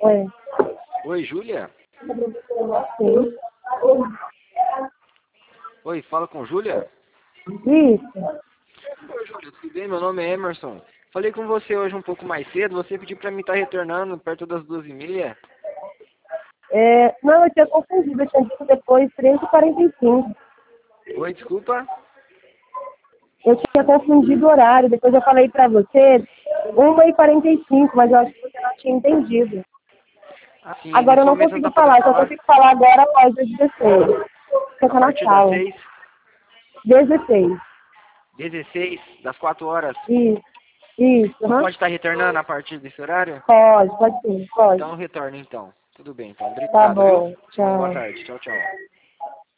Oi. Oi, Júlia? Sim. Oi, fala com Júlia? Isso. Oi, Júlia, tudo bem? Meu nome é Emerson. Falei com você hoje um pouco mais cedo, você pediu pra mim estar retornando perto das 2h30. Não, eu tinha confundido. Eu tinha dito depois 13h45. Oi, desculpa? Eu tinha confundido o horário. Depois eu falei pra você 1h45, mas eu acho que você não tinha entendido. Ah, sim, Agora eu nesse não momento não consigo tá podendo falar. Só falar? consigo falar agora após as 16. A Fica na partir das sala. 6, 16. 16, das 4 horas. Isso. Não Aham. pode estar retornando a partir desse horário? Pode sim. Pode. Então retorne então. Tudo bem, então. Tá Obrigado, viu? bom. Tenha uma boa Tchau. tarde. Tchau, tchau.